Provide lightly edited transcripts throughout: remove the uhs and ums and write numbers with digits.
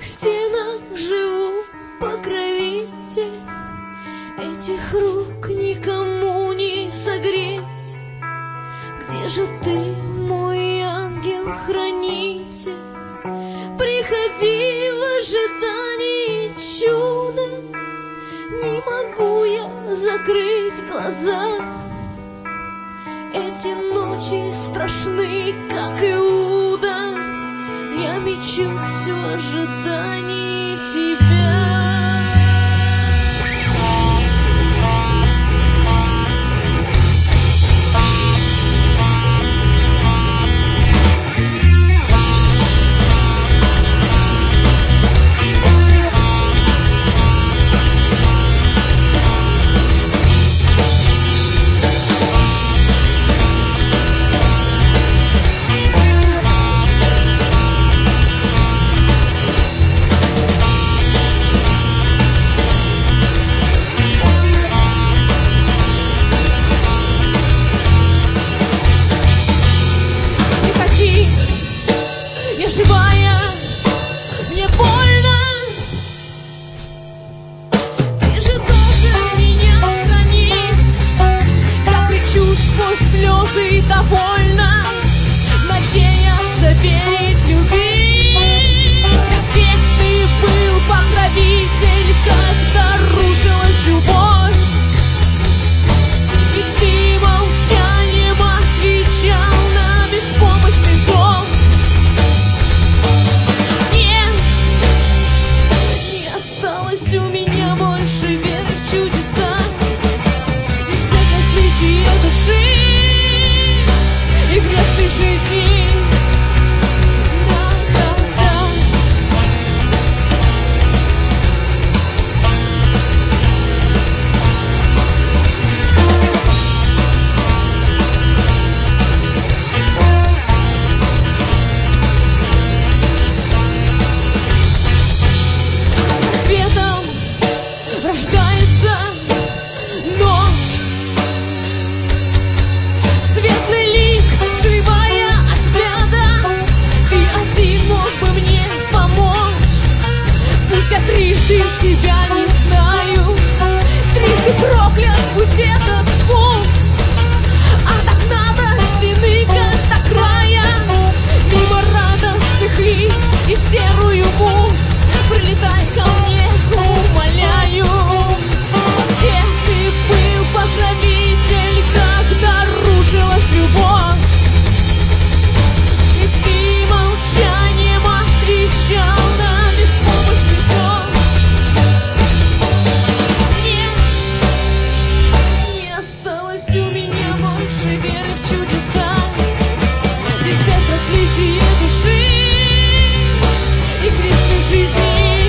стенах живу, покровитель. Этих рук никому не согреть. Где же ты, мой ангел-хранитель? Приходи в ожидании чуда. Не могу я закрыть глаза. Эти ночи страшны, как Иуда. Я мечусь в ожидании тебя. Живая, мне больно. Ты же должен меня хранить. Я кричу сквозь слезы довольно, надеяться, верить, любить. А где ты был, покровитель, когда рушилась любовь? И ты молчанием отвечал на беспомощный зов. У меня больше веры в чудеса, лишь безразличие души и грешной жизни. Рождается ночь, светлый лик, срывая от взгляда. Ты один мог бы мне помочь. Пусть я трижды тебя не знаю, трижды проклят будь этот путь. От окна до стены, как до края, мимо радостных лиц и серую муть. Прилетай ко мне, умоляю. Где ты был, покровитель, когда рушилась любовь? И ты молчанием отвечал на беспомощный зов. Нет, не осталось у меня больше веры в чудеса, лишь безразличие души и грешной жизни.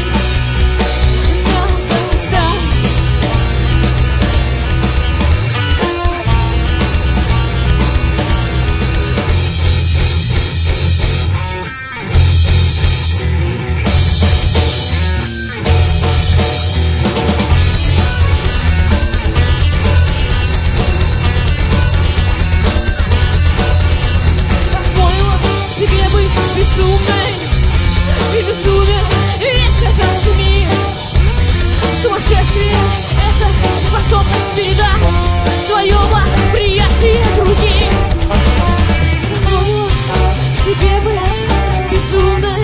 Безумной и безумен весь этот мир. Сумасшествие — это способность передать свое восприятие другим. Позволю себе быть безумной,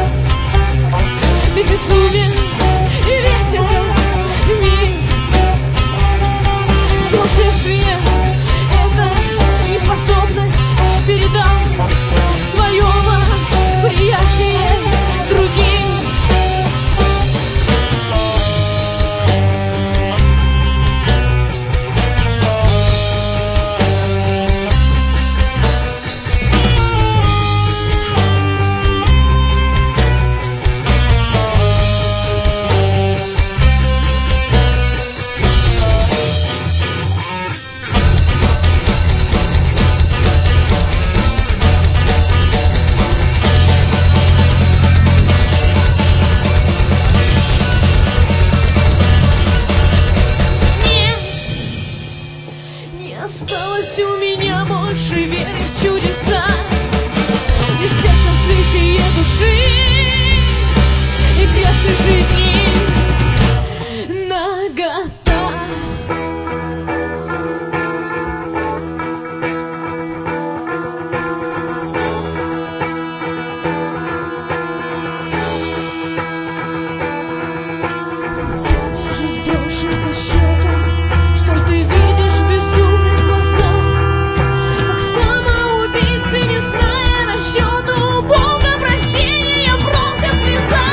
ведь безумен и весь этот мир. Сумасшествие — это неспособность передать свое восприятие другим. Осталось у меня больше веры в чудеса, лишь безразличие души и каждой жизни нагота. Тянешь сброшенным счетом, что ты видишь в безумных глазах, как самоубийцы, не зная расчета, у Бога прощения просят слеза.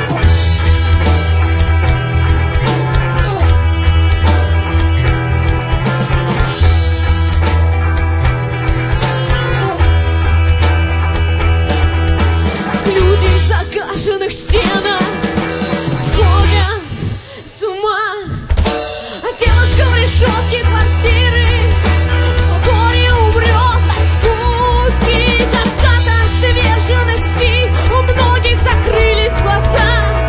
Как люди в загаженных стенах сходят с ума, а девушка в решетке квартиры вскоре умрет от скуки. Как от отверженности у многих закрылись глаза,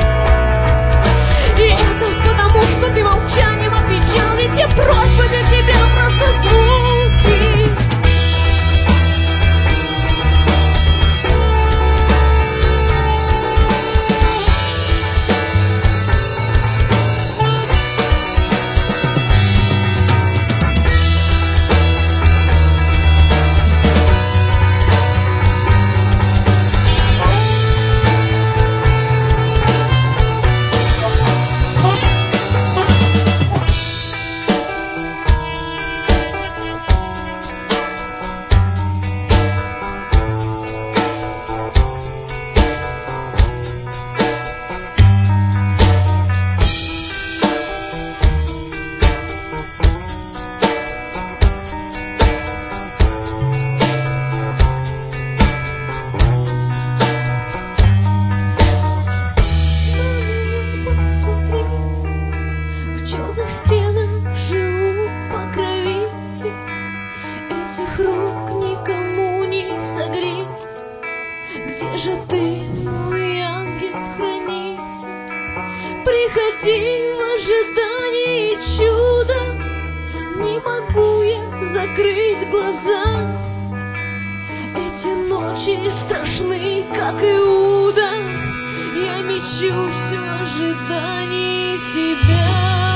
и это потому, что ты молчанием отвечал, ведь все просьбы для тебя просто звуки. В черных стенах живут покровитель, этих рук никому не согреть. Где же ты, мой ангел-хранитель? Приходи в ожидании чуда. Не могу я закрыть глаза, эти ночи страшны, как Иуда. Я мечусь в ожидании тебя.